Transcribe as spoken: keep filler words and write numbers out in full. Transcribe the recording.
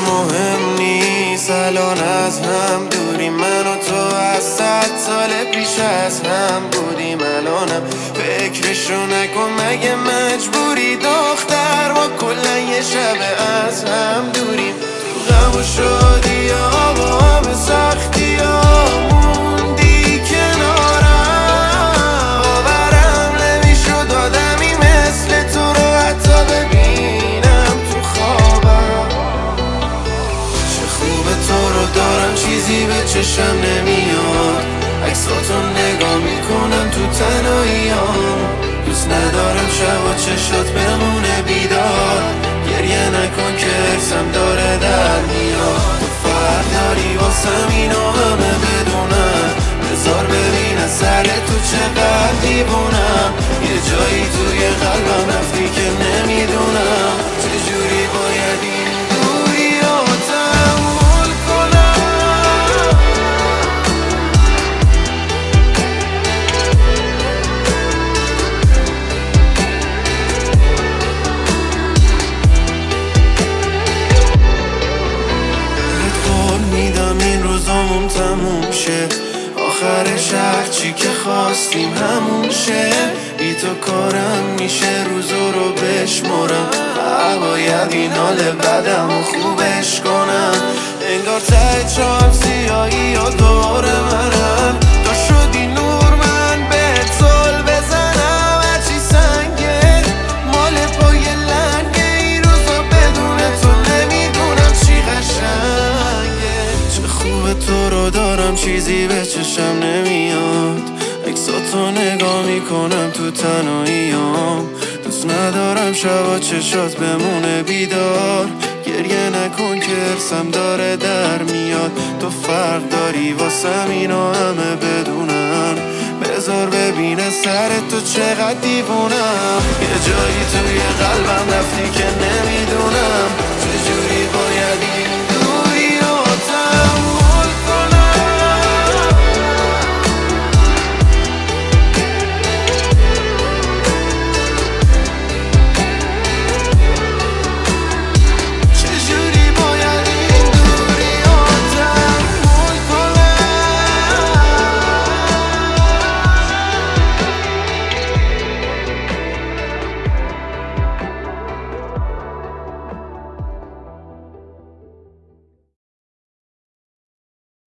مهم نیست الان از هم دوریم، من و تو از صد سال پیش از هم بودیم. الانم فکرشو نکن مگه مجبوری دختر، ما کلا یه شب از هم دوریم. تو غم و شادی ها با همه سختی ها موندی کنارم، باورم نمیشد آدمی مثل تو رو حتی ببینم تو خوابم. چه خوبه تو رو دارم چیزی به چشم نمیاد، عکساتو نگاه میکنم تو تنهاییام. دوست ندارم شب و چشات بمونه بیدار، گریه نکن که حرسم داره در میاد. تو فرق داری واسم اینو همه بدونم، بذار ببینم سر تو چقدر دیوونم. یه جایی توی قلبم رفتی که نمیدونم چجوری باید این دوری رو تحمل کنم. این روزامون تموم شه، آخرش هرچی که خواستیم همون شه. بی تو کارم میشه روزا رو بشمارم، باید این حال بدم و خوبش کنم. انگار ته چهار سیاهی یا دور منم، تو شدی نور من به زل بزنم. هرچی سنگه مال پای لنگه، این روزا بدون تو نمیدونم چی قشنگه. چه خوبه تو رو دارم چیزی به چشم نمیاد، عکساتو نگاه میکنم تو تنهاییام. دوست ندارم شبا چشات بمونه بیدار، گریه نکن که حرسم داره در میاد. تو فرق داری واسم اینو همه بدونم، بذار ببینه سر تو چقدر دیوونم. یه جایی توی قلبم رفتی که نمیدونم